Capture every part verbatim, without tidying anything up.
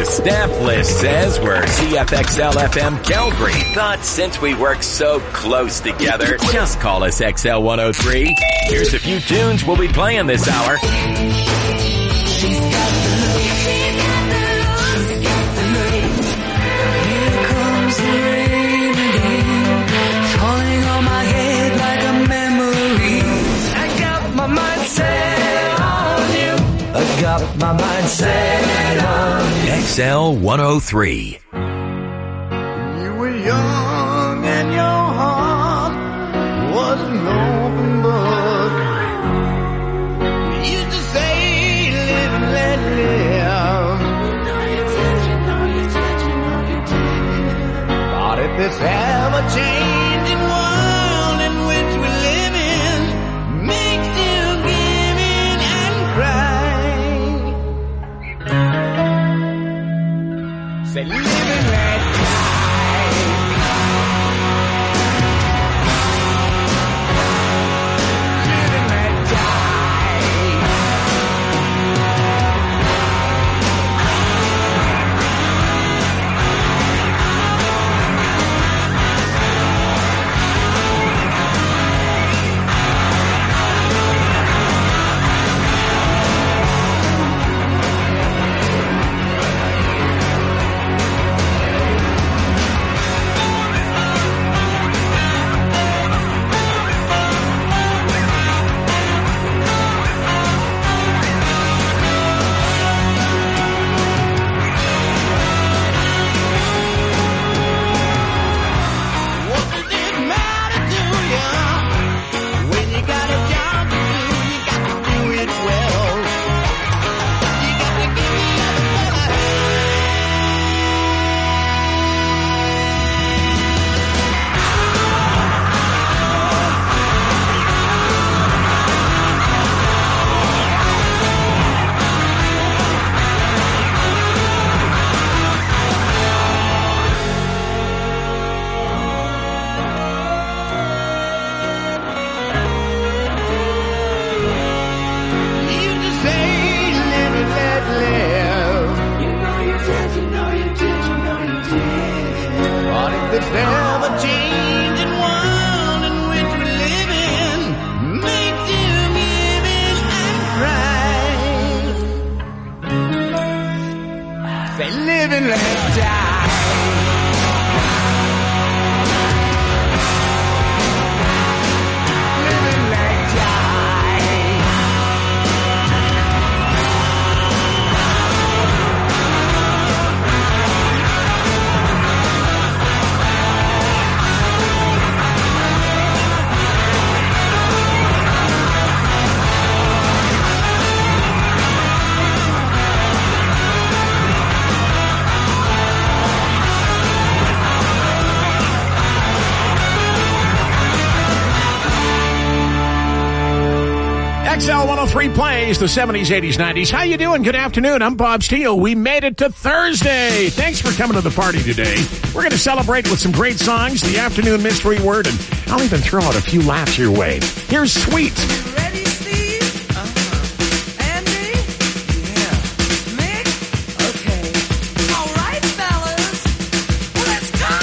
The staff list says we're C F X L F M Calgary, but since we work so close together, just call us X L one oh three. Here's a few tunes we'll be playing this hour. She's got the look, she's got the look, she's got the look. Here comes the rain again, falling on my head like a memory. I got my mind set on you. I got my mind set on you. X L one oh three. You were young and your heart was an open book. You used to say, live and let live. You know you did, you know you did, you know you did. But if this ever-changing world in which we live in makes you give in and cry, say live and let X L one oh three plays the seventies, eighties, nineties. How you doing? Good afternoon. I'm Bob Steele. We made it to Thursday. Thanks for coming to the party today. We're going to celebrate with some great songs, the afternoon mystery word, and I'll even throw out a few laughs your way. Here's Sweet. Ready, Steve? Uh-huh. Andy? Yeah. Mick? Okay. All right, fellas. Let's go!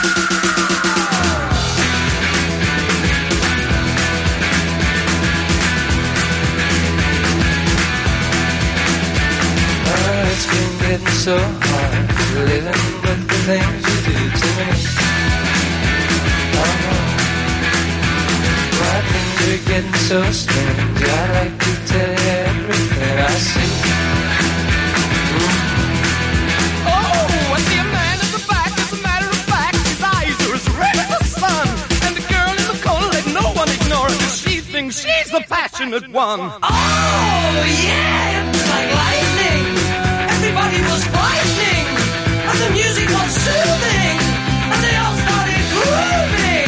Oh, it's been getting so hard living with the things you do to me. Oh, why things are getting so strange. I like to tell you everything I see. Oh, I see a man in the back. As a matter of fact, his eyes are as red as the sun. And the girl in the corner, let no one ignore her, 'cause she thinks she's the passionate one. Oh, yeah, it's like lightning. Everybody was frightening, and the music was soothing, and they all started grooving.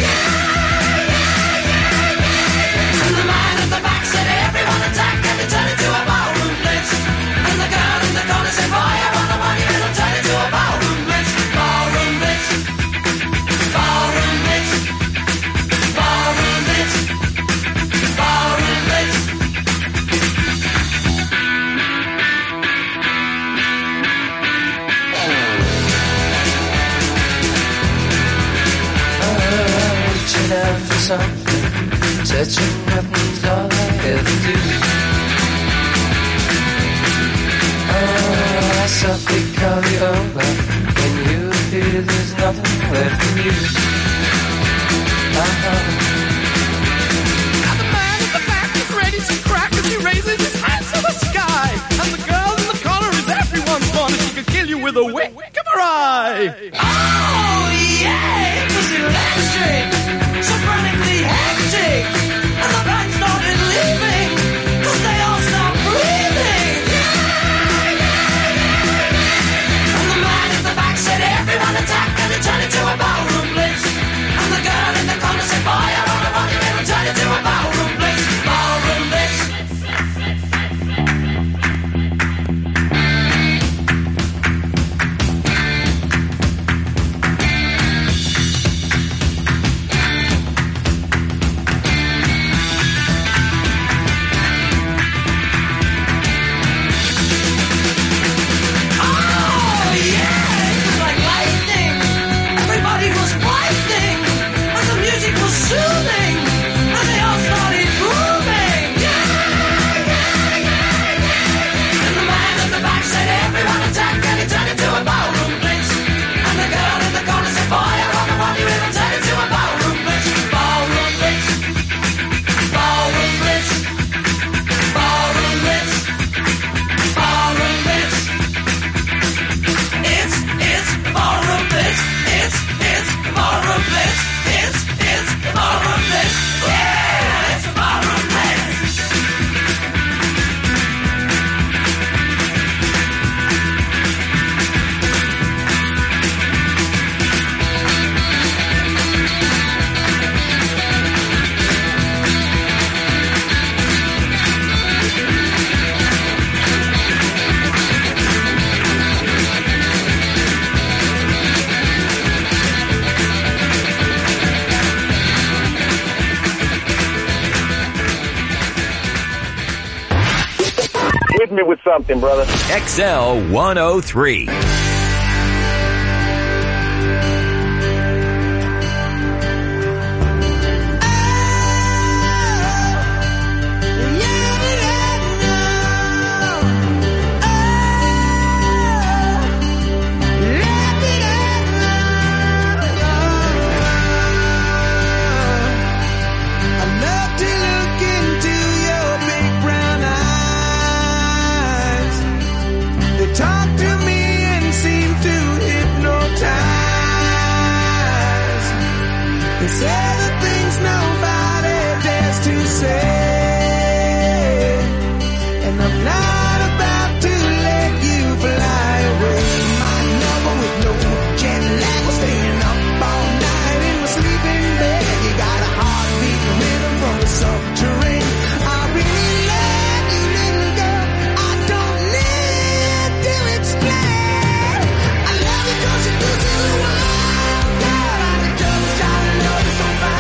And the man at the back said, everyone attack, and they turned into a ballroom blitz. And the girl in the corner said, fire on the money, and it'll turn into a ballroom blitz. Ballroom blitz. Ballroom blitz. Ballroom blitz. Ballroom blitz. something. Touching nothing's all I ever do. Oh, I softly call you over. When you appear, there's nothing left for you. Uh-huh. Now the man in the back is ready to crack as he raises his hands to the sky. And the girl in the corner is everyone's one. She could kill you with a wink of her eye. Oh, yeah, it was electric, so frantically hectic. And the band started leaving, cause they all stopped breathing. And the man in the back said, everyone attack, and it turned into a ballroom blitz. And the girl in the corner said, fire on the body, and it turned into a ballroom blitz. Ballroom blitz. Me with something, brother. X L one oh three. Talk to me and seem to hypnotize. They say the things nobody dares to say, and I'm not about to let you fly away. My number with no jet lag was staying up all night in my sleeping bed. You got a heartbeat rhythm from the subterranean. I really love you, little girl. I don't need to explain. I love you 'cause you do to the world. Girl, I just gotta know you so bad.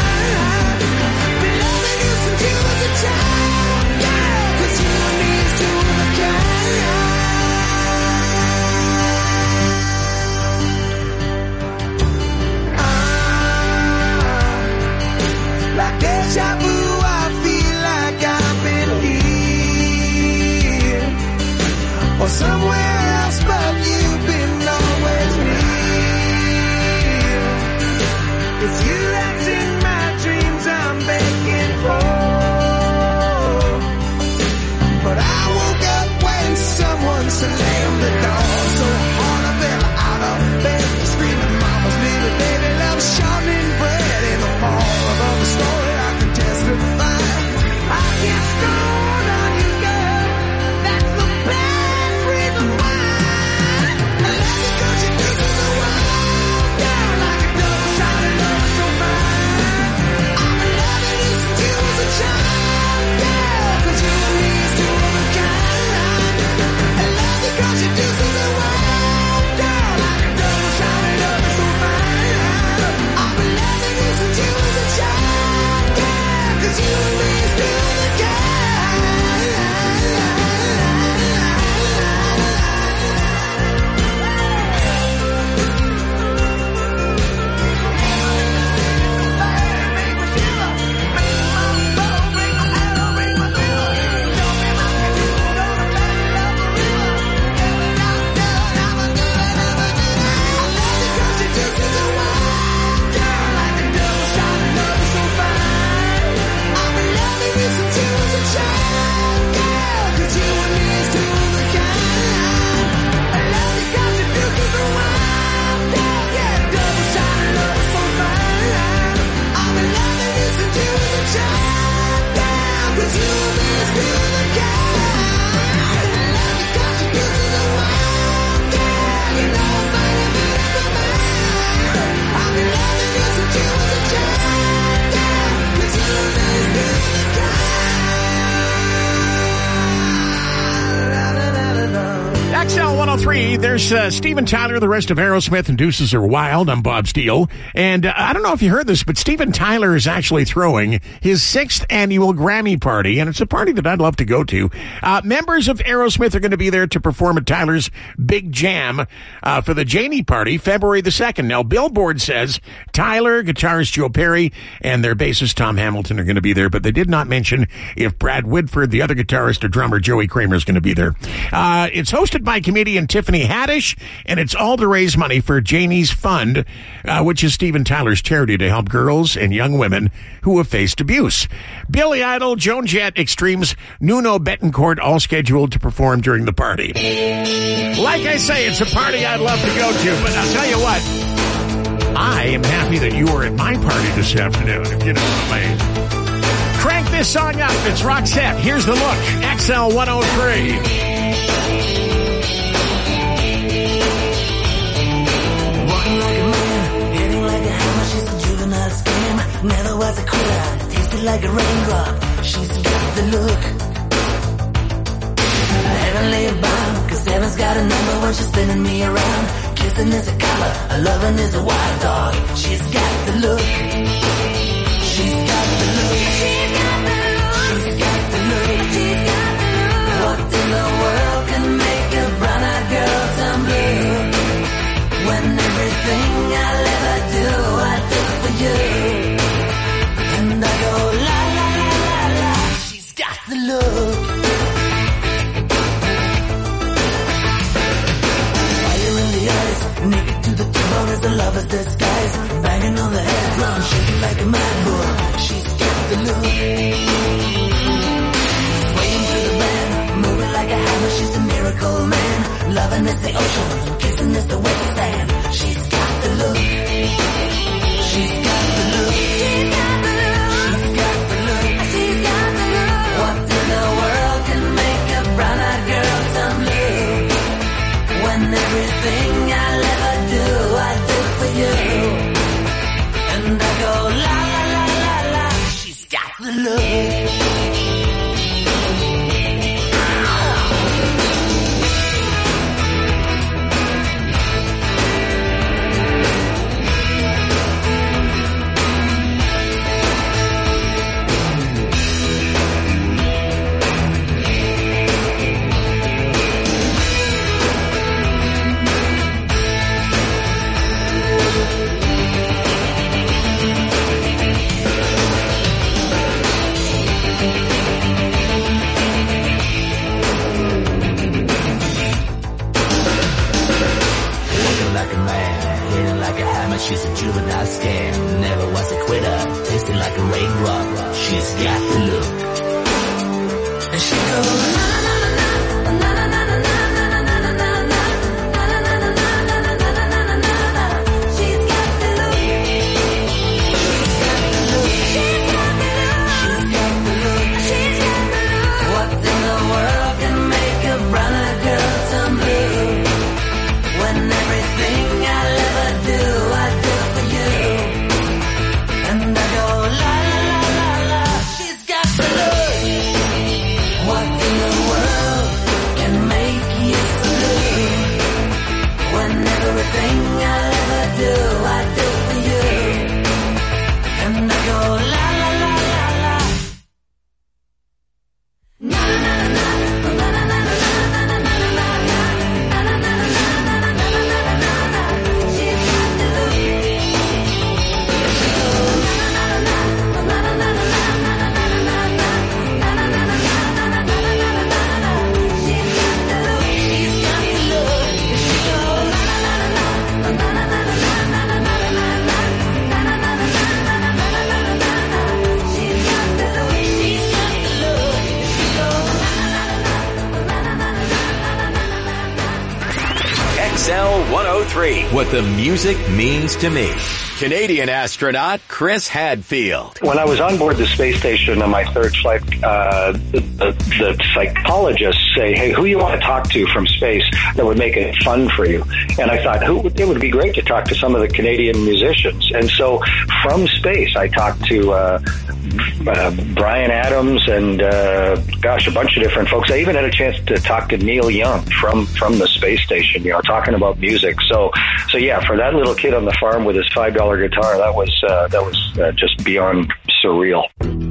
three, there's uh, Steven Tyler, the rest of Aerosmith, and Deuces Are Wild. I'm Bob Steele. And uh, I don't know if you heard this, but Steven Tyler is actually throwing his sixth annual Grammy party, and it's a party that I'd love to go to. Uh, members of Aerosmith are going to be there to perform at Tyler's Big Jam uh, for the Janie party, February the second. Now, Billboard says Tyler, guitarist Joe Perry, and their bassist Tom Hamilton are going to be there, but they did not mention if Brad Whitford, the other guitarist or drummer Joey Kramer, is going to be there. Uh, it's hosted by comedian Tiffany Haddish, and it's all to raise money for Janie's Fund, uh, which is Steven Tyler's charity to help girls and young women who have faced abuse. Billy Idol, Joan Jett, Extremes, Nuno Bettencourt, all scheduled to perform during the party. Like I say, it's a party I'd love to go to, but I'll tell you what, I am happy that you were at my party this afternoon, if you know what I mean. Crank this song up. It's Roxette. Here's the look. X L one oh three. Walking like a man, hitting like a hammer. She's a juvenile scam. Never was a quitter. Tasted like a raindrop. She's got the look. Heavenly bound, cause heaven's got a number when she's spinning me around. Kissing is a color, a loving is a wild dog. She's got the look. She's got the look. She's got the look. She's got the look. She's got the look. What in the world can make a brown-eyed girl turn blue? When everything I'll ever do, I do for you. And I go la la la la la. She's got the look. Fire in the eyes, naked to the bone as the lover's disguise. Banging on the head drum, shaking like a mad bull. She's got the look. Swaying through the band, moving like a hammer. She's a miracle man. Loving is the ocean, kissing is the wet sand. She's got the look. She's got the look. She's got the look. She's got the look. She's got the look. What in the world can make a brown-eyed girl turn blue? When everything I'll ever do, I do for you. And I go la la la la la. She's got the look. She's a juvenile scam, never was a quitter, tasting like a raindrop. She's got the look. And she goes na na na na na na na na na na na na na. She's got the look. She's got the look. She's got the look. She's got the look. She's got the look. What in the world can make a brown-eyed girl turn blue? When everything I'll ever do, I do for you. And I go la la la la la. She's got the look. What in the world can make you so blue? When everything I'll ever do, I do for you. And I go la la la la la. Na na na na na na na na na na na X L one oh three, what the music means to me. Canadian astronaut Chris Hadfield. When I was on board the space station on my third flight, uh, the, the, the psychologists say, hey, who you want to talk to from space that would make it fun for you? And I thought, who it would be great to talk to some of the Canadian musicians. And so from space, I talked to uh, uh, Bryan Adams and, uh, gosh, a bunch of different folks. I even had a chance to talk to Neil Young from, from the space space station, you know, talking about music. So, so yeah, for that little kid on the farm with his five dollar guitar, that was uh, that was uh, just beyond surreal.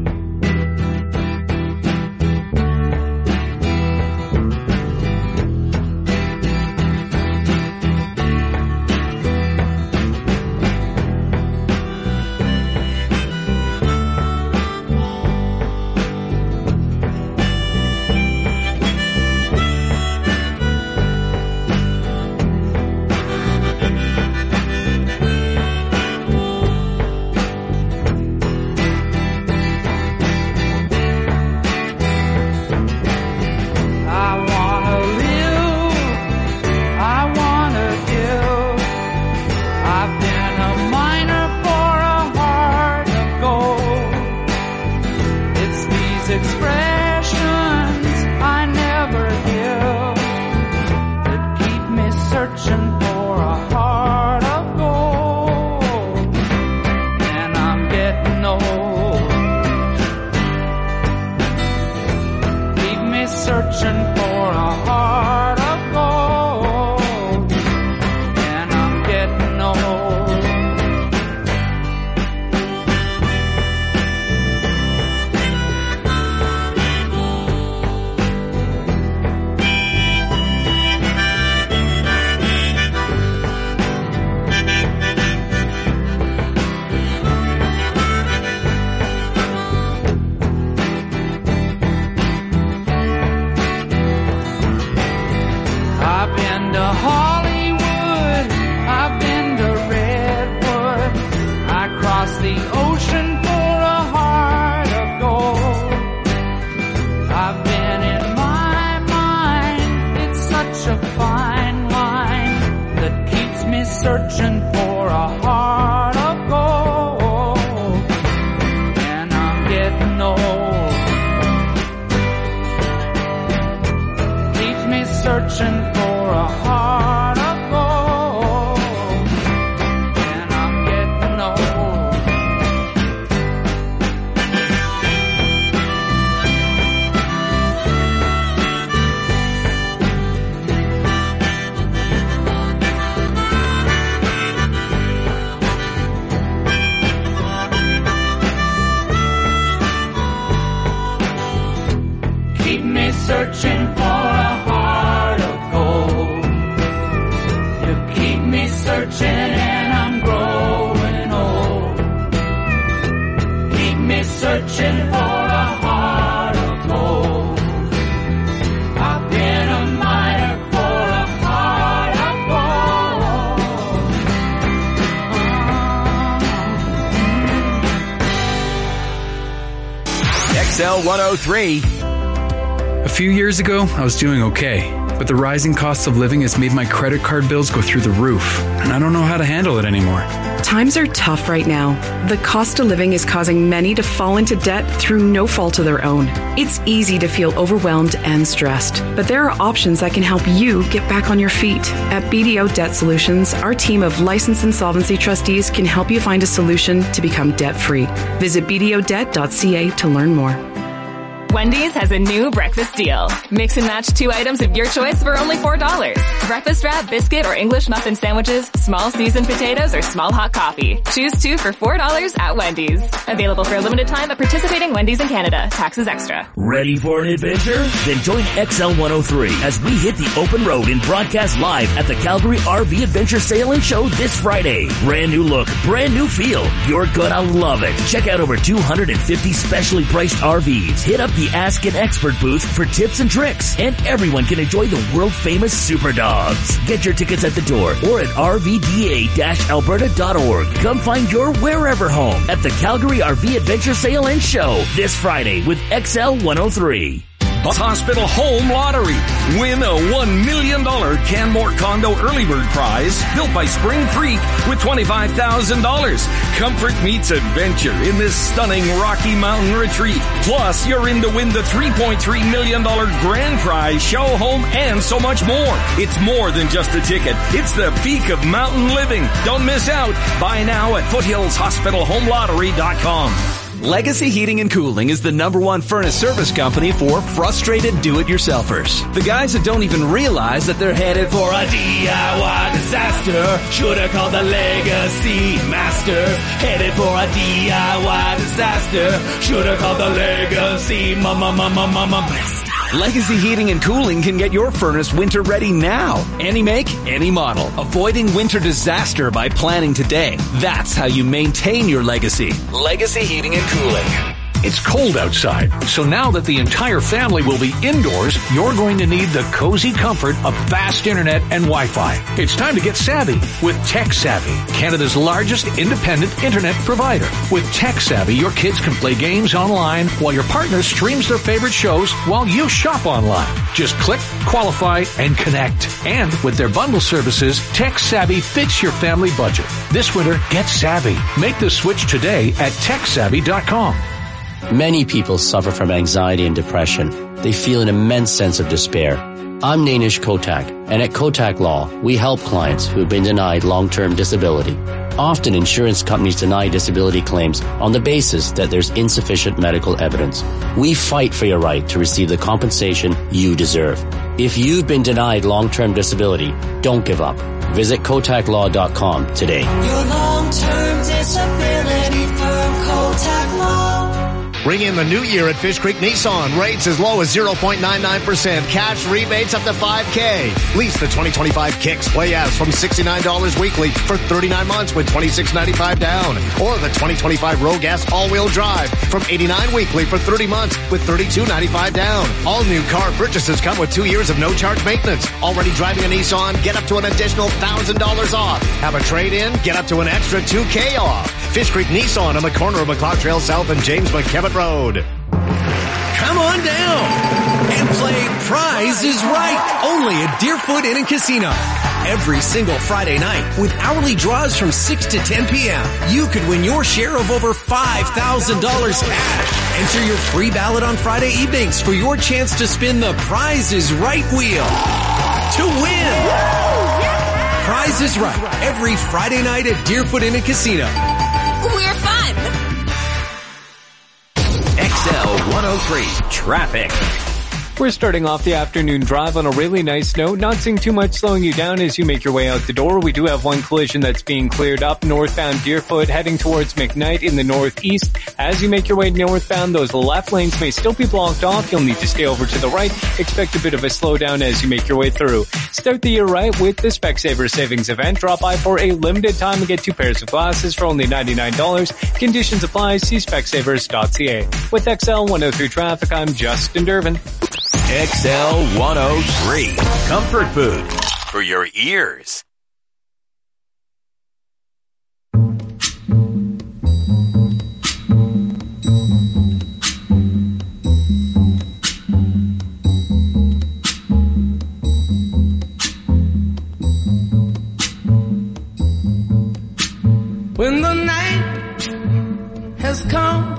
X L one oh three. A few years ago, I was doing okay, but the rising cost of living has made my credit card bills go through the roof, and I don't know how to handle it anymore. Times are tough right now. The cost of living is causing many to fall into debt through no fault of their own. It's easy to feel overwhelmed and stressed, but there are options that can help you get back on your feet. At B D O Debt Solutions, our team of licensed insolvency trustees can help you find a solution to become debt-free. Visit b d o debt dot c a to learn more. Wendy's has a new breakfast deal. Mix and match two items of your choice for only four dollars. Breakfast wrap, biscuit, or English muffin sandwiches, small seasoned potatoes, or small hot coffee. Choose two for four dollars at Wendy's. Available for a limited time at participating Wendy's in Canada. Taxes extra. Ready for an adventure? Then join X L one oh three as we hit the open road and broadcast live at the Calgary R V Adventure Sale and Show this Friday. Brand new look, brand new feel. You're gonna love it. Check out over two hundred fifty specially priced R Vs. Hit up the Ask an Expert booth for tips and tricks, and everyone can enjoy the world-famous Super Dogs. Get your tickets at the door or at r v d a dash alberta dot org. Come find your wherever home at the Calgary R V Adventure Sale and Show this Friday with X L one oh three. Bus Hospital Home Lottery. Win a one million dollars Canmore Condo Early Bird Prize built by Spring Creek with twenty-five thousand dollars. Comfort meets adventure in this stunning Rocky Mountain retreat. Plus, you're in to win the three point three million dollars grand prize, show home, and so much more. It's more than just a ticket. It's the peak of mountain living. Don't miss out. Buy now at foothills hospital home lottery dot com. Legacy Heating and Cooling is the number one furnace service company for frustrated do-it-yourselfers. The guys that don't even realize that they're headed for a D I Y disaster. Shoulda called the Legacy Masters. Headed for a D I Y disaster. Shoulda called the Legacy Mama Mama Mama Master. Legacy Heating and Cooling can get your furnace winter ready now. Any make, any model. Avoiding winter disaster by planning today. That's how you maintain your legacy. Legacy Heating and Cooling. It's cold outside, so now that the entire family will be indoors, you're going to need the cozy comfort of fast internet and Wi-Fi. It's time to get savvy with Tech Savvy, Canada's largest independent internet provider. With Tech Savvy, your kids can play games online while your partner streams their favorite shows while you shop online. Just click, qualify, and connect. And with their bundle services, Tech Savvy fits your family budget. This winter, get savvy. Make the switch today at tech savvy dot com. Many people suffer from anxiety and depression. They feel an immense sense of despair. I'm Nainish Kotak, and at Kotak Law, we help clients who have been denied long-term disability. Often insurance companies deny disability claims on the basis that there's insufficient medical evidence. We fight for your right to receive the compensation you deserve. If you've been denied long-term disability, don't give up. Visit kotak law dot com today. Your long-term disability firm, Kotak Law. Bring in the new year at Fish Creek Nissan. Rates as low as zero point nine nine percent. Cash rebates up to five K. Lease the twenty twenty-five Kicks Play As from sixty-nine dollars weekly for thirty-nine months with twenty-six ninety-five down. Or the twenty twenty-five Rogue Gas All-Wheel Drive from eighty-nine weekly for thirty months with thirty-two ninety-five down. All new car purchases come with two years of no-charge maintenance. Already driving a Nissan? Get up to an additional one thousand dollars off. Have a trade-in? Get up to an extra two K off. Fish Creek Nissan on the corner of McLeod Trail South and James McKevitt Road. Come on down and play Prize is Right, only at Deerfoot Inn and Casino. Every single Friday night with hourly draws from six to ten p.m. You could win your share of over five thousand dollars cash. Enter your free ballot on Friday evenings for your chance to spin the Prize is Right wheel to win. Prize is Right, every Friday night at Deerfoot Inn and Casino. We're fun. X L one oh three Traffic. We're starting off the afternoon drive on a really nice note. Not seeing too much slowing you down as you make your way out the door. We do have one collision that's being cleared up northbound Deerfoot heading towards McKnight in the northeast. As you make your way northbound, those left lanes may still be blocked off. You'll need to stay over to the right. Expect a bit of a slowdown as you make your way through. Start the year right with the Specsavers Savings Event. Drop by for a limited time and get two pairs of glasses for only ninety-nine dollars. Conditions apply. See specsavers dot c a. With X L one oh three Traffic, I'm Justin Durbin. X L one oh three. Comfort food for your ears. When the night has come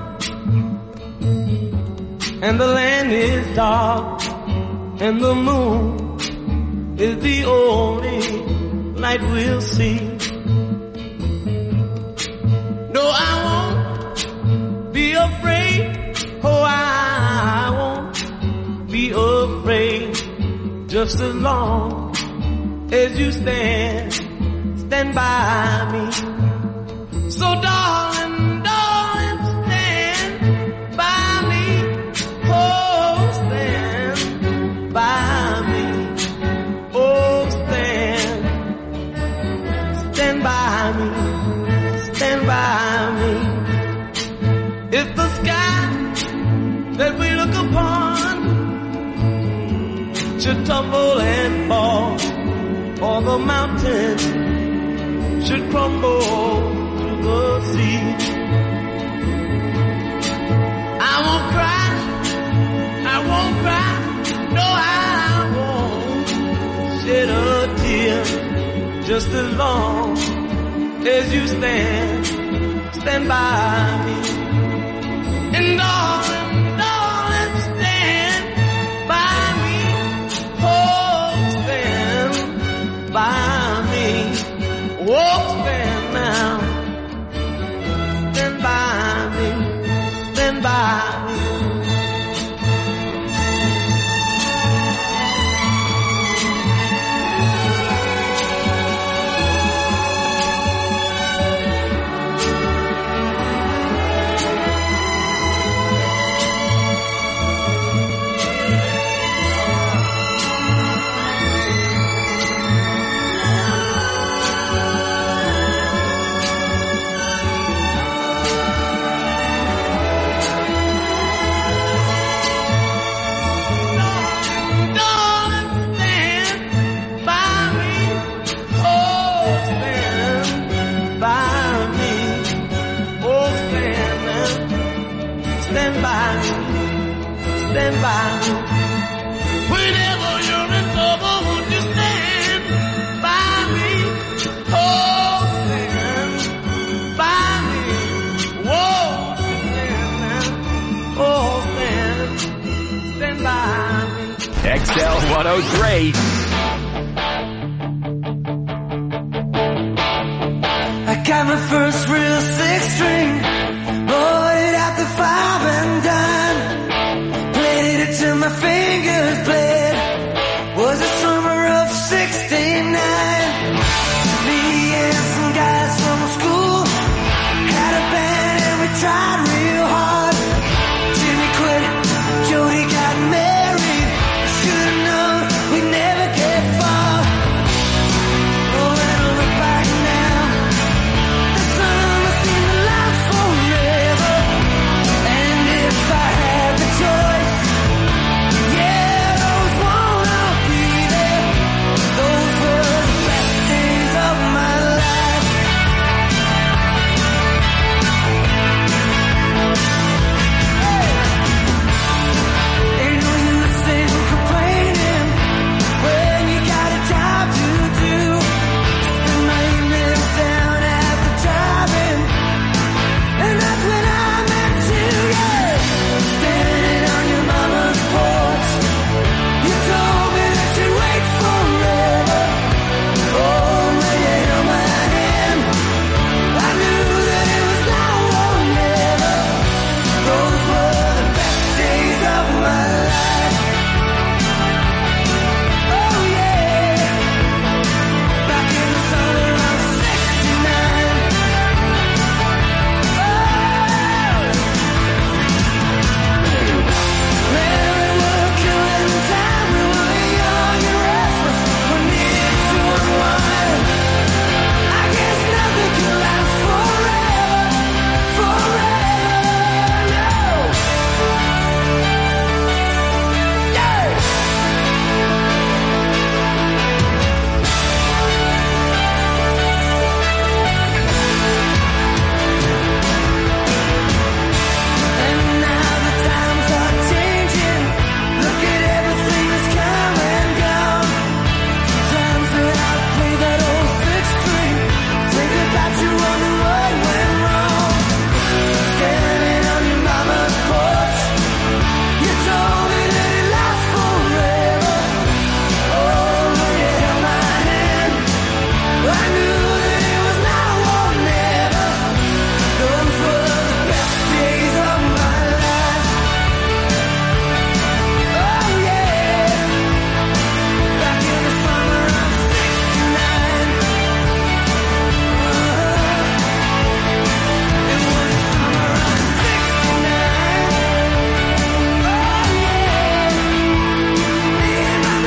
and the land is dark and the moon is the only light we'll see. No, I won't be afraid. Oh, I won't be afraid. Just as long as you stand, stand by me. So darling, darling, stand by me. Oh, stand by me. Oh, stand. Stand by me. Stand by me. If the sky that we look upon should tumble and fall, or the mountain should crumble the sea, I won't cry, I won't cry, no, I won't shed a tear. Just as long as you stand, stand by me. And darling, darling, stand by me. Oh, stand by me. Oh, stand now. Stand by me, one oh three. I got my first real six string, bought it at the five and dime, played it till my fingers bled. Was the summer of sixty-nine. Me and some guys from school had a band and we tried real hard. Jimmy quit, Jody got married. Should've known we'd never get far. Oh, when I look back now, the summer seemed to last forever. And if I had the choice, yeah, those won't all be there. Those were the best days of my life. Ain't no use in complaining when you got a job to do. Spend my evenings down at the drive-in, and that's when I met you, yeah. Standing on your mama's porch, you told me that you'd wait forever. Oh, when you held my hand, I knew that it was now or never. Those were the best days of my life. Oh yeah, back in the summer of sixty-nine. Man, we were killing time. We were young and restless. We needed to unwind. I guess nothing can last forever, forever, no. Yeah. And now the times are changing. Look at everything that's come and gone. Sometimes when I play that old six string, think about you wonder what went wrong. Standing on your mama's porch, you told me that it lasts forever. Oh, when you held my hand, I knew that it was now or never. Those were the best days of my life. Oh yeah, back in the summer of sixty-nine. It was the summer of sixty-nine. Oh yeah, me and my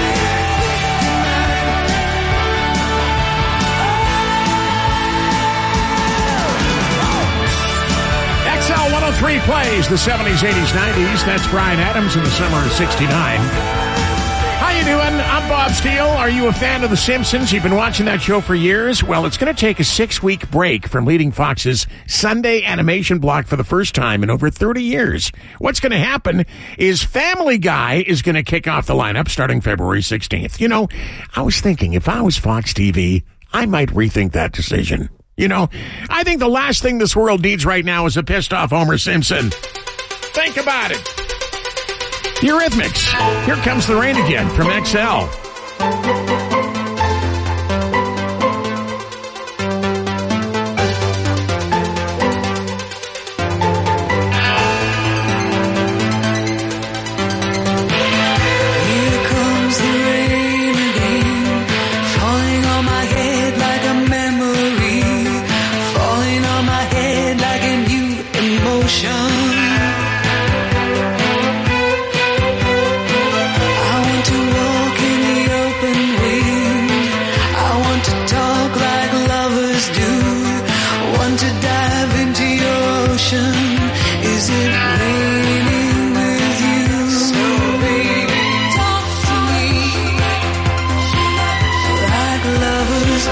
X L one oh three plays the seventies, eighties, nineties. That's Brian Adams in the summer of sixty-nine. How you doing? I'm Bob Steele. Are you a fan of The Simpsons? You've been watching that show for years? Well, it's going to take a six-week break from leading Fox's Sunday animation block for the first time in over thirty years. What's going to happen is Family Guy is going to kick off the lineup starting February sixteenth. You know, I was thinking, if I was Fox T V, I might rethink that decision. You know, I think the last thing this world needs right now is a pissed-off Homer Simpson. Think about it. Eurythmics. Here comes the rain again from X L. Here comes the rain again, falling on my head like a memory, falling on my head like a new emotion. I want to walk in the open wind. I want to talk like lovers do. Want to dive into your ocean. Is it raining with you? So baby, talk to me like lovers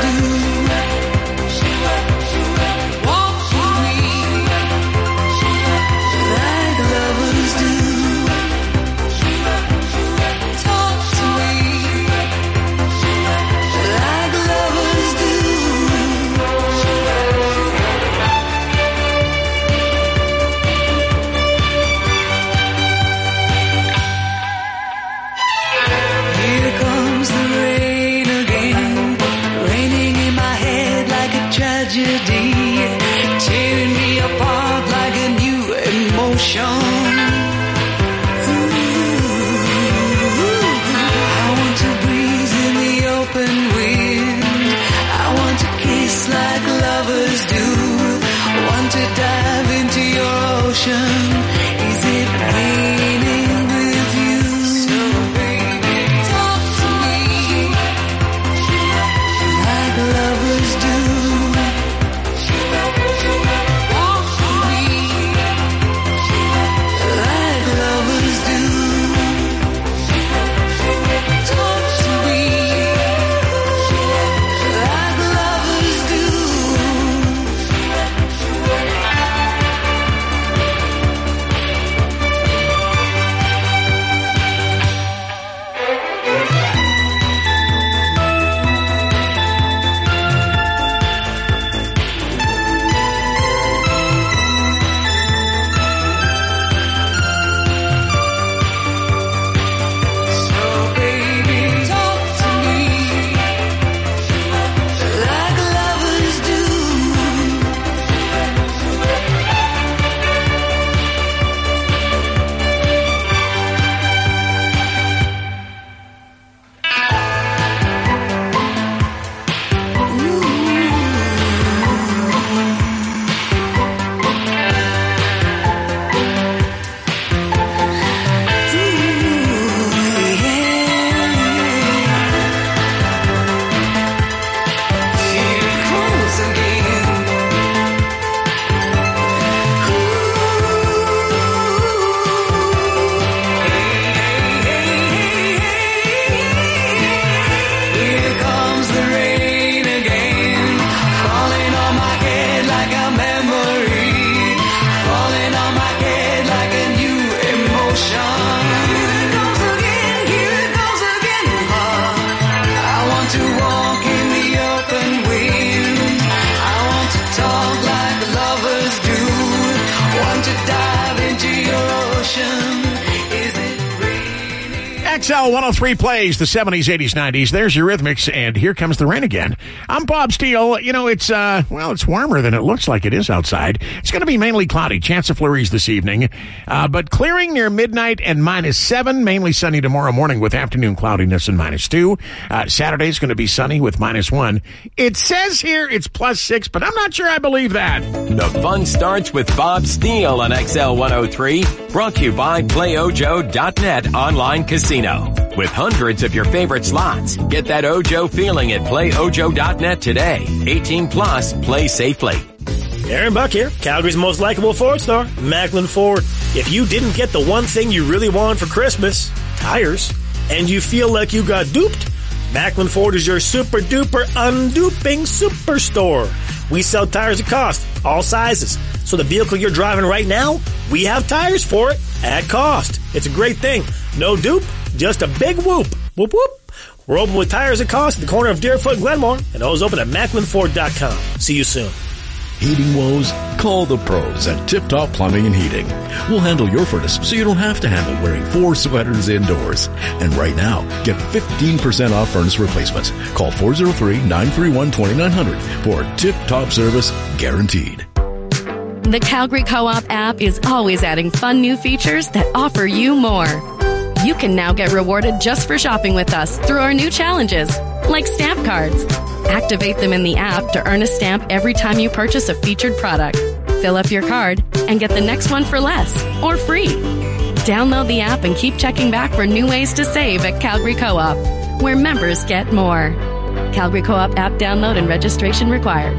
X L one oh three plays the seventies, eighties, nineties. There's your Rhythmics, and here comes the rain again. I'm Bob Steele. You know, it's, uh, well, it's warmer than it looks like it is outside. It's going to be mainly cloudy. Chance of flurries this evening, uh, but clearing near midnight and minus seven. Mainly sunny tomorrow morning with afternoon cloudiness and minus two. Uh, Saturday's going to be sunny with minus one. It says here it's plus six, but I'm not sure I believe that. The fun starts with Bob Steele on X L one oh three. Brought to you by Play Ojo dot net online casino. With hundreds of your favorite slots, get that Ojo feeling at Play Ojo dot net today. eighteen plus, play safely. Aaron Buck here, Calgary's most likable Ford store, Macklin Ford. If you didn't get the one thing you really wanted for Christmas, tires, and you feel like you got duped, Macklin Ford is your super duper unduping superstore. We sell tires at cost, all sizes. So the vehicle you're driving right now, we have tires for it at cost. It's a great thing. No dupe, just a big whoop. Whoop whoop. We're open with tires at cost at the corner of Deerfoot and Glenmore, and always open at Macklin Ford dot com. See you soon. Heating woes? Call the pros at Tip Top Plumbing and Heating. We'll handle your furnace so you don't have to handle wearing four sweaters indoors. And right now, get fifteen percent off furnace replacements. Call four oh three, nine three one, two nine zero zero for Tip Top service guaranteed. The Calgary Co-op app is always adding fun new features that offer you more. You can now get rewarded just for shopping with us through our new challenges, like stamp cards. Activate them in the app to earn a stamp every time you purchase a featured product. Fill up your card and get the next one for less or free. Download the app and keep checking back for new ways to save at Calgary Co-op, where members get more. Calgary Co-op app download and registration required.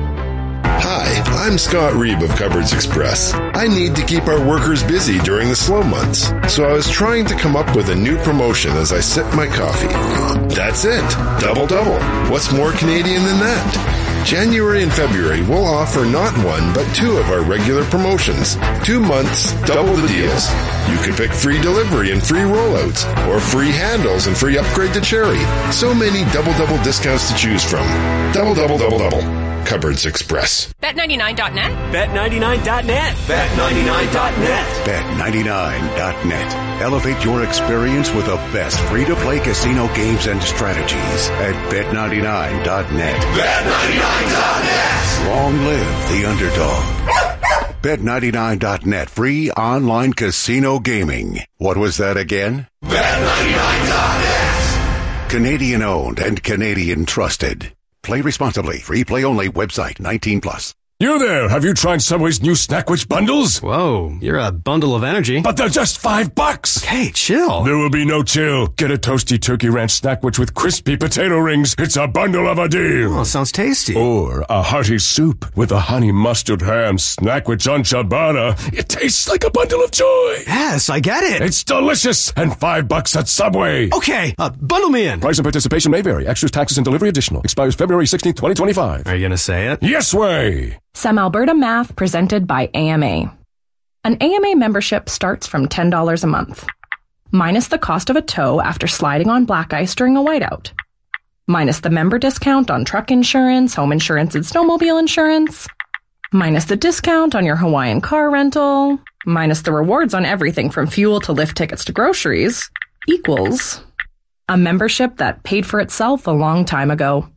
Hi, I'm Scott Reeb of Cupboards Express. I need to keep our workers busy during the slow months, so I was trying to come up with a new promotion as I sip my coffee. That's it. Double double. What's more Canadian than that? January and February will offer not one, but two of our regular promotions. Two months, double the deals. You can pick free delivery and free rollouts, or free handles and free upgrade to Cherry. So many double-double discounts to choose from. Double, double, double, double. Cupboards Express. Bet ninety-nine dot net. Bet ninety-nine dot net. Bet ninety-nine dot net. Bet ninety-nine dot net. Elevate your experience with the best free-to-play casino games and strategies at Bet ninety-nine dot net. Bet ninety-nine dot net. Long live the underdog. Bet ninety-nine dot net. Free online casino gaming. What was that again? Bet ninety-nine dot net. Canadian owned and Canadian trusted. Play responsibly. Free play only. Website nineteen plus. You there, have you tried Subway's new Snackwich bundles? Whoa, you're a bundle of energy. But they're just five bucks. Hey, chill. There will be no chill. Get a toasty turkey ranch Snackwich with crispy potato rings. It's a bundle of a deal. Oh, sounds tasty. Or a hearty soup with a honey mustard ham Snackwich on ciabatta. It tastes like a bundle of joy. Yes, I get it. It's delicious and five bucks at Subway. Okay, uh, bundle me in. Price and participation may vary. Extras, taxes, and delivery additional. Expires February sixteenth, twenty twenty-five. Are you going to say it? Yes way. Some Alberta math presented by A M A. An A M A membership starts from ten dollars a month, minus the cost of a tow after sliding on black ice during a whiteout, minus the member discount on truck insurance, home insurance, and snowmobile insurance, minus the discount on your Hawaiian car rental, minus the rewards on everything from fuel to lift tickets to groceries, equals a membership that paid for itself a long time ago.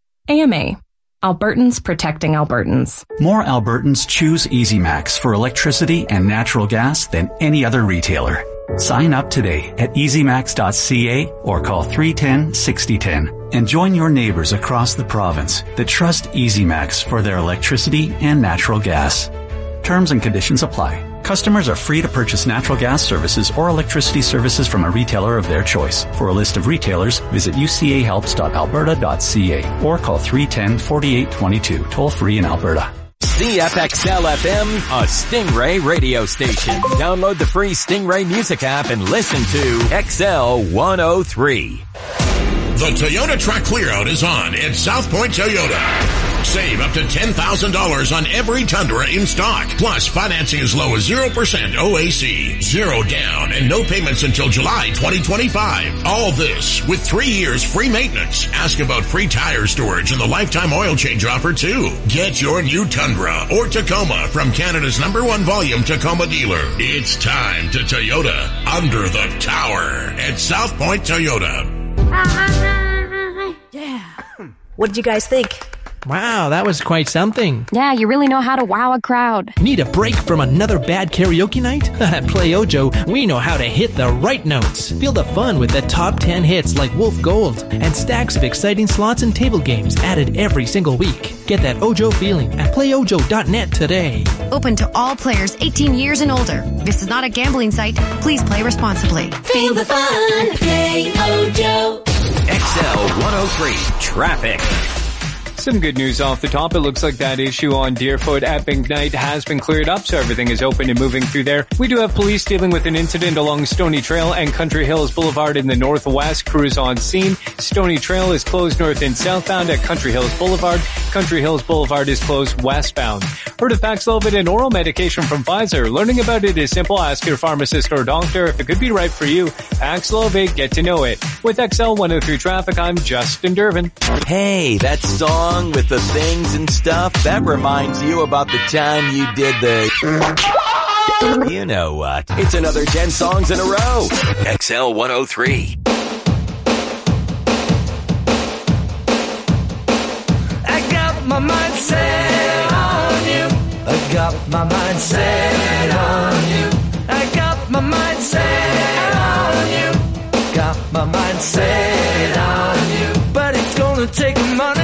A M A. Albertans protecting Albertans. More Albertans choose EasyMax for electricity and natural gas than any other retailer. Sign up today at easy max dot c a or call three one zero, six zero one zero and join your neighbors across the province that trust EasyMax for their electricity and natural gas. Terms and conditions apply. Customers are free to purchase natural gas services or electricity services from a retailer of their choice. For a list of retailers, visit u c a helps dot alberta dot c a or call three one zero, four eight two two, toll free in Alberta. C F X L F M, a Stingray radio station. Download the free Stingray music app and listen to X L one oh three. The Toyota Truck Clearout is on at South Point Toyota. Save up to ten thousand dollars on every Tundra in stock. Plus, financing as low as zero percent O A C. Zero down and no payments until July twenty twenty-five. All this with three years free maintenance. Ask about free tire storage and the lifetime oil change offer too. Get your new Tundra or Tacoma from Canada's number one volume Tacoma dealer. It's time to Toyota under the tower at South Point Toyota. Yeah. What did you guys think? Wow, that was quite something. Yeah, you really know how to wow a crowd. Need a break from another bad karaoke night? At Play Ojo, we know how to hit the right notes. Feel the fun with the top ten hits like Wolf Gold and stacks of exciting slots and table games added every single week. Get that Ojo feeling at play ojo dot net today. Open to all players eighteen years and older. This is not a gambling site. Please play responsibly. Feel the fun. Play Ojo. X L one oh three Traffic. Some good news off the top. It looks like that issue on Deerfoot at McKnight has been cleared up, so everything is open and moving through there. We do have police dealing with an incident along Stony Trail and Country Hills Boulevard in the northwest. Crews on scene. Stony Trail is closed north and southbound at Country Hills Boulevard. Country Hills Boulevard is closed westbound. Heard of Paxlovid and oral medication from Pfizer? Learning about it is simple. Ask your pharmacist or doctor if it could be right for you. Paxlovid, get to know it. With X L one oh three Traffic, I'm Justin Durbin. Hey, that song with the things and stuff, that reminds you about the time you did the... You know what? It's another ten songs in a row. X L one oh three. I got my mind set on you. I got my mind set on you. I got my mind set on you. Got my mind set on you. But it's gonna take money.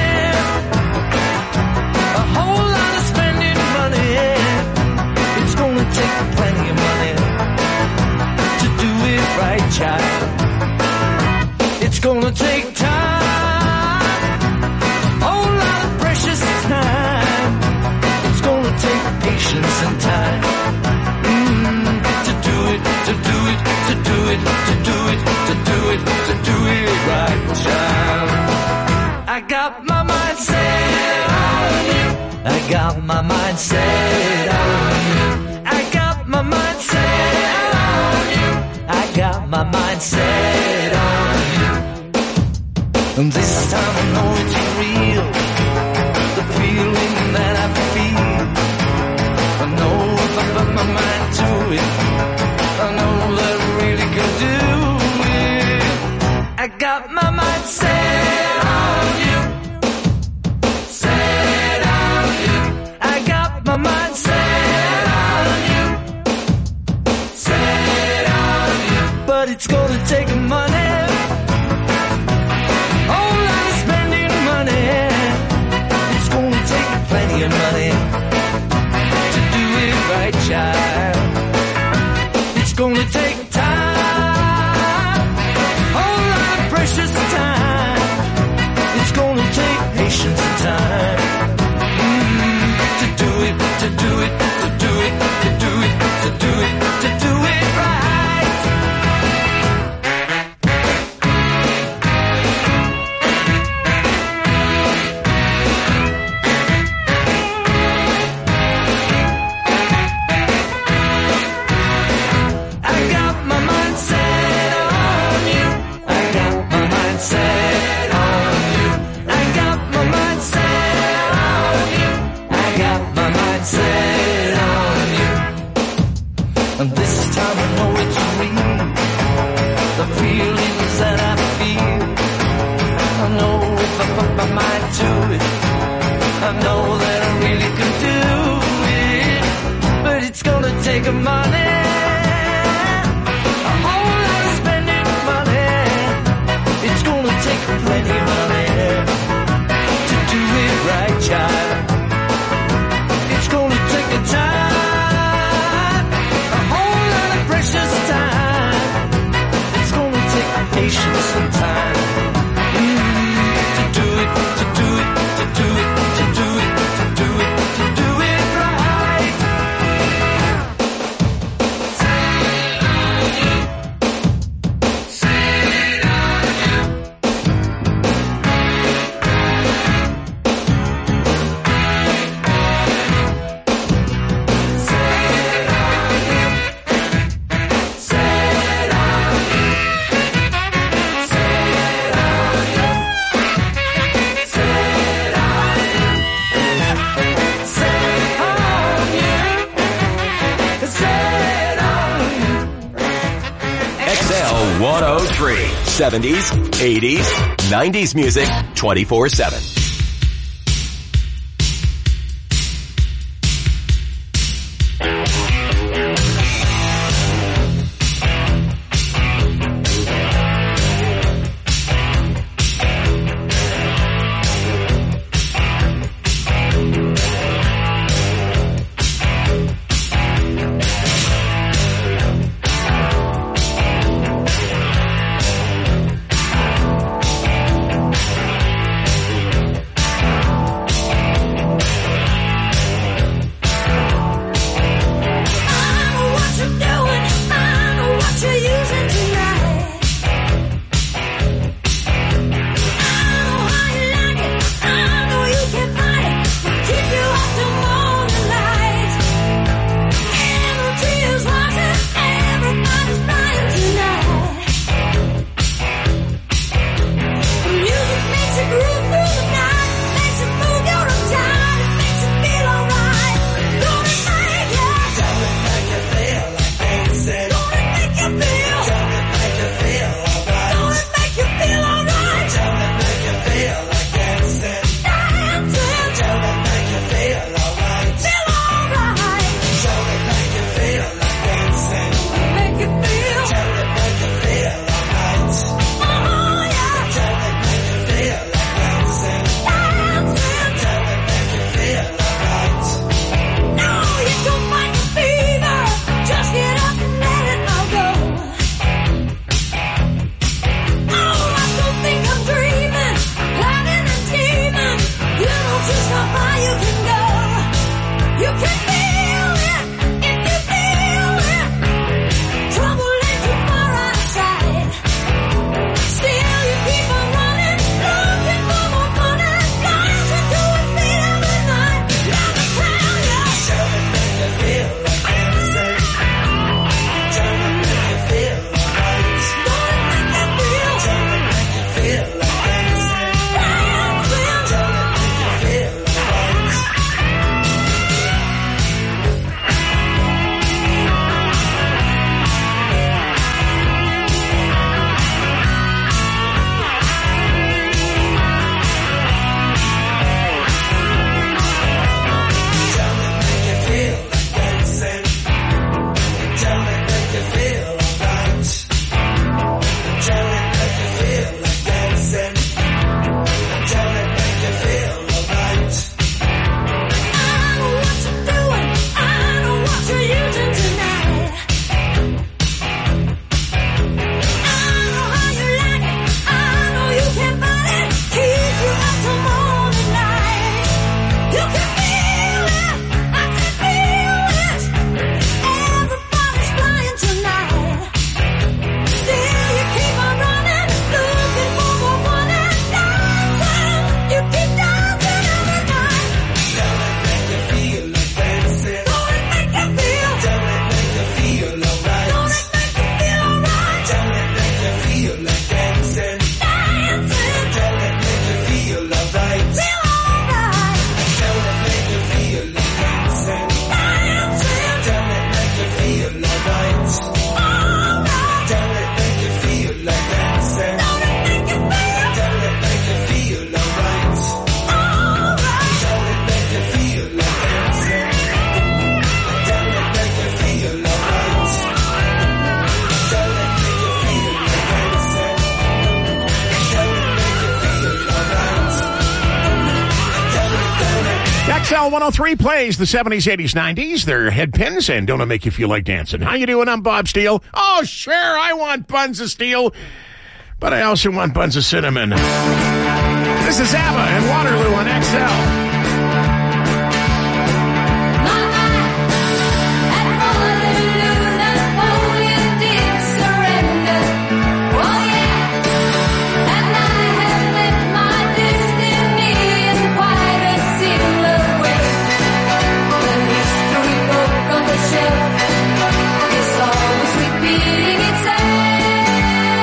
A whole lot of spending money. It's gonna take plenty of money to do it right, child. It's gonna take time, a whole lot of precious time. It's gonna take patience and time mm, to do it, to do it, to do it, to do it, to do it, to do it right, child. I got my mind set on you. I got my mind set on you. I got my mind set on you. I got my mind set on you. And this time I know it's real. The feeling that I feel. I know if I put my mind to it, I know that I really can do it. I got my mind set on you. Set on you. I got my mind set on you. Set on you. But it's gonna take money. Whole lot of spending money. It's gonna take plenty of money to do it right, child. It's gonna take time. Whole lot of precious time. It's gonna take patience and time mm, to do it, to do it, to do it, to do it, to do it, to do it right. I got my mind set on you. I got my mind set on you. I got my mind set on you. I got my mind set on you. And this time I know it's real. The feelings that I feel. I know if I put my mind to it, I know that I really can do it. But it's gonna take a money. A whole lot of spending money. It's gonna take plenty of money to do it right, child. It's gonna take a time, a whole lot of precious time. It's gonna take patience and time mm, to do it, to do it, to do it, to do it, to do it, to do it right. three. seventies, eighties, nineties music twenty-four seven. X L one oh three plays the seventies, eighties, nineties. They're head pins and don't it make you feel like dancing? How you doing? I'm Bob Steele. Oh, sure, I want buns of steel, but I also want buns of cinnamon. This is ABBA and Waterloo on X L.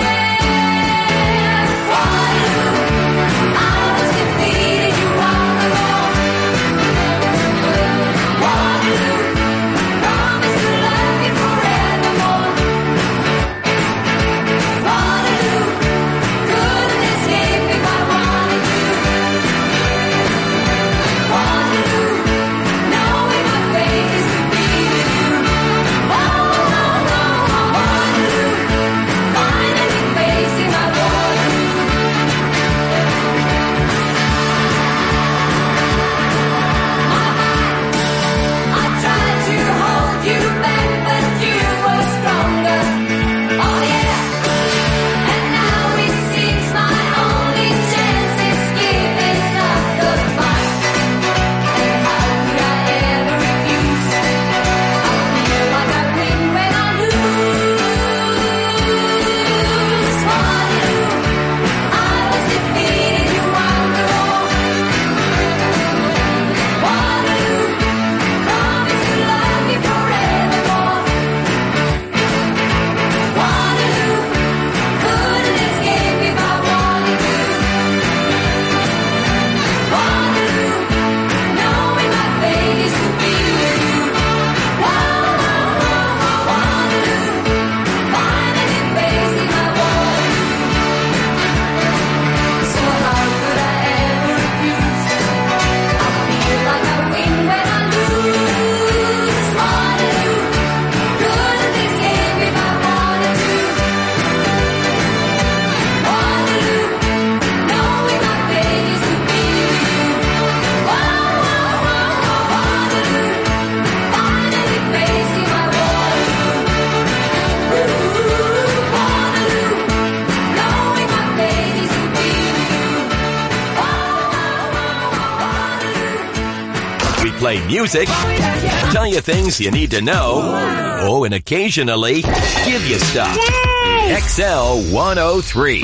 I was defeated, you are play music, tell you things you need to know, oh, and occasionally give you stuff. X L one oh three.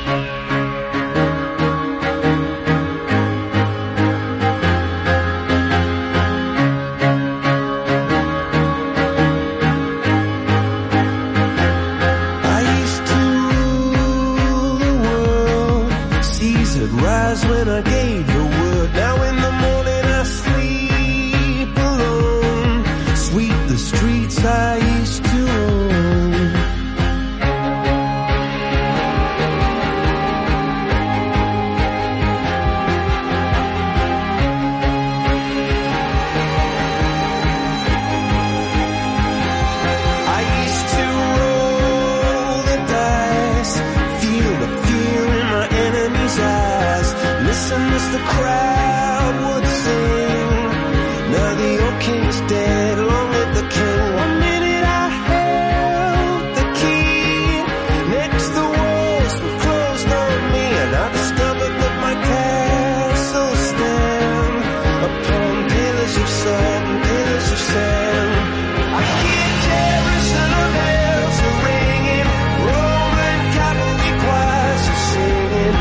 When I gave your word, now in the morning I sleep alone. Sweep the streets I used to own. I used to roll the dice, feel the fear in my enemy's eyes. Listen as the crowd would sing. Now the old king's dead, long live the king. One minute I held the key. Next the walls were closed on me, and I discovered that my castle stand upon pillars of salt and pillars of sand. I hear Jerusalem bells are ringing, Roman cavalry choirs are singing.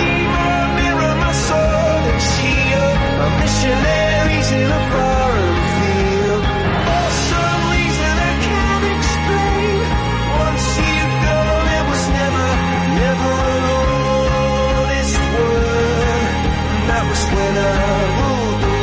My missionaries in a foreign field. For some reason I can't explain. Once you've gone, it was never, never an honest word. And that was when I ruled the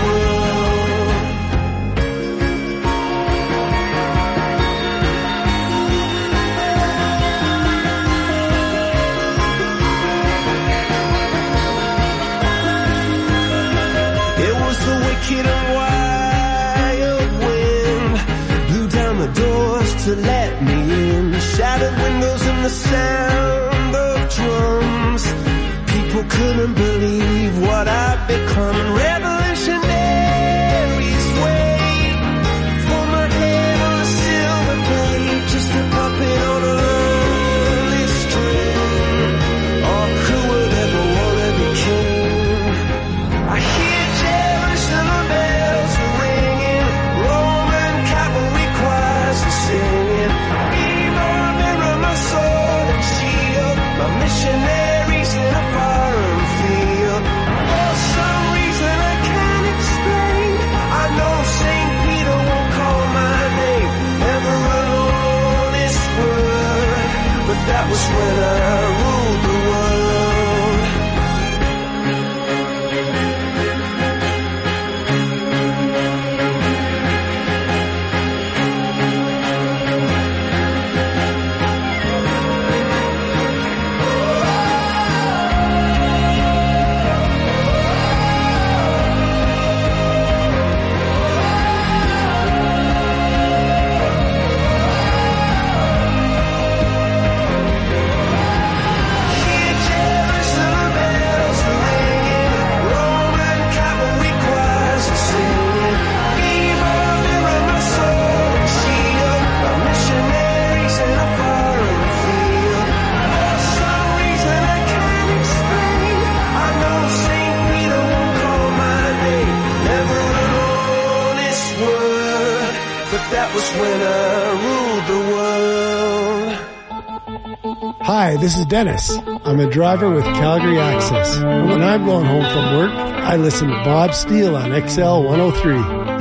wicked and wild wind blew down the doors to let me in. Shattered windows and the sound of drums. People couldn't believe what I'd become. Revolutionaries wait for my head on a silver plate, just a puppet on a lonely string. Oh, who would ever want to be king? I hear Jerusalem bells are ringing, Roman cavalry choirs are singing. Be my mirror, my sword and shield, my missionaries in a foreign field. For some reason I can't explain, I know Saint Peter won't call my name, never an honest word, but that was when I ruled the world. Hi, this is Dennis. I'm a driver with Calgary Access. When I'm going home from work, I listen to Bob Steele on X L one oh three.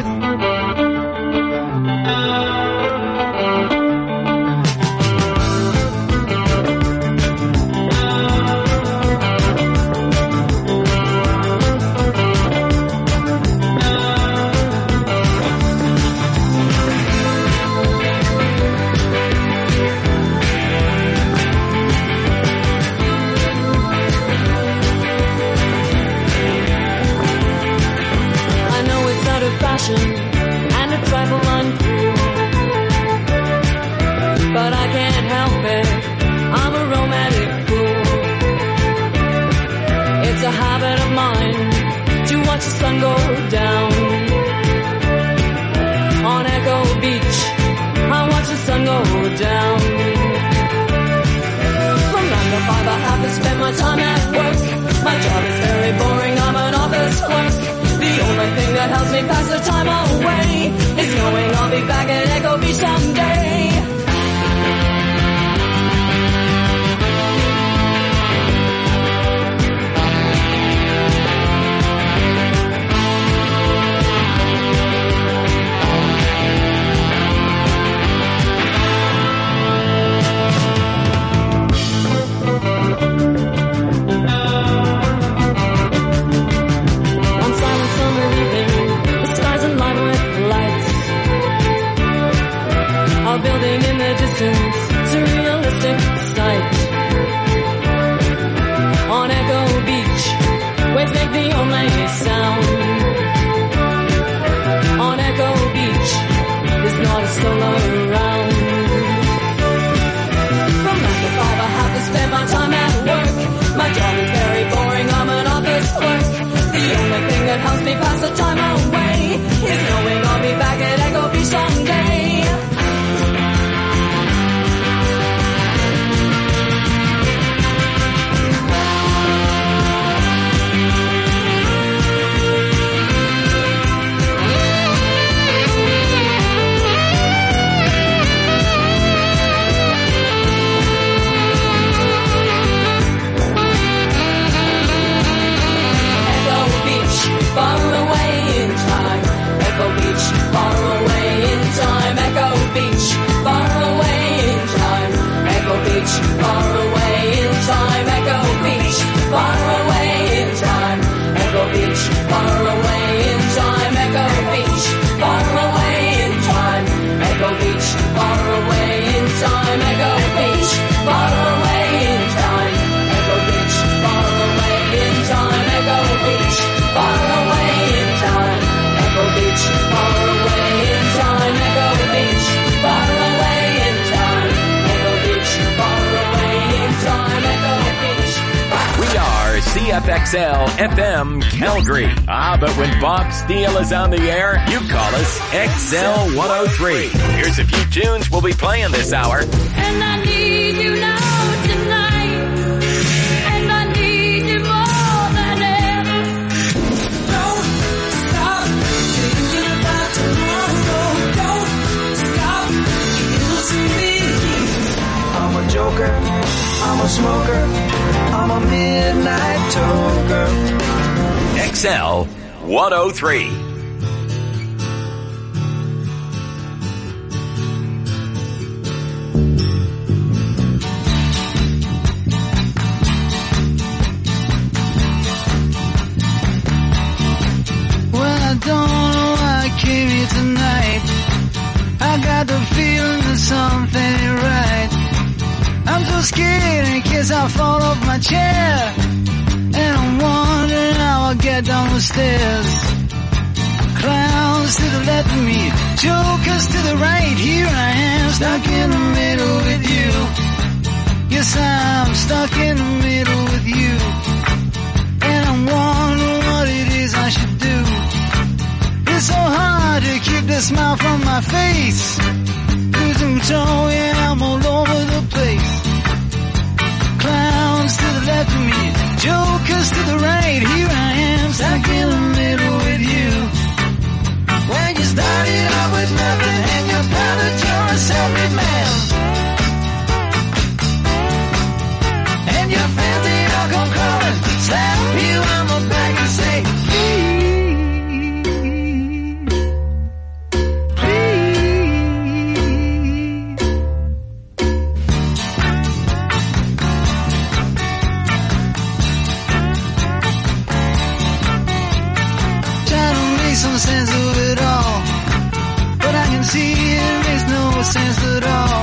And a trifle uncool, but I can't help it, I'm a romantic fool. It's a habit of mine to watch the sun go down. On Echo Beach, I watch the sun go down. From nine to five I have to spend my time at work. My job is very boring, I'm an office clerk. The only thing that helps me pass the time away is knowing I'll be back at Echo Beach someday. Building in the distance, surrealistic sight. On Echo Beach, waves make the only sound. On Echo Beach, there's not a soul around. From nine to five, I have to spend my time at work. My job is very boring, I'm an office clerk. The only thing that helps me pass the time away is knowing I'll be back at Echo Beach someday. Far away in time, Echo Beach, far away in time, Echo Beach, far away in time, Echo Beach, far away in time, Echo Beach, far away in time, Echo Beach, far away in time, Echo Beach, far away in time, Echo Beach, far away in time, Echo Beach, far away in time, Echo Beach, far away in time, Echo Beach, far away in time, Echo Beach, far away in time, Echo Beach, far away in time, Echo Beach, far away in time, Echo Beach. We are C F X L F M Calgary. Ah, but when Bob Steele is on the air, you call us X L one oh three. Here's a few tunes we'll be playing this hour. And I need you now tonight, and I need you more than ever. Don't stop thinking about tomorrow. Don't stop using me. I'm a joker, I'm a smoker, I'm a midnight toker. X L one oh three. Well, I don't know why I came here tonight. I got the feeling that something ain't right. I'm so scared in case I fall off my chair, and I'm wondering how I'll get down the stairs. Clowns to the left of me, jokers to the right. Here I am, stuck in the middle with you. Yes, I'm stuck in the middle with you, and I'm wondering what it is I should do. It's so hard to keep the smile from my face. Losing control, yeah, I'm all over the place. Clowns to the left of me, jokers to the right. Here I am, stuck in the middle with you. When you started out with nothing and you found that you're a self-made man, and your fans, they all come crawling, slap you on the back and say, some sense of it all, but I can see it makes no sense at all.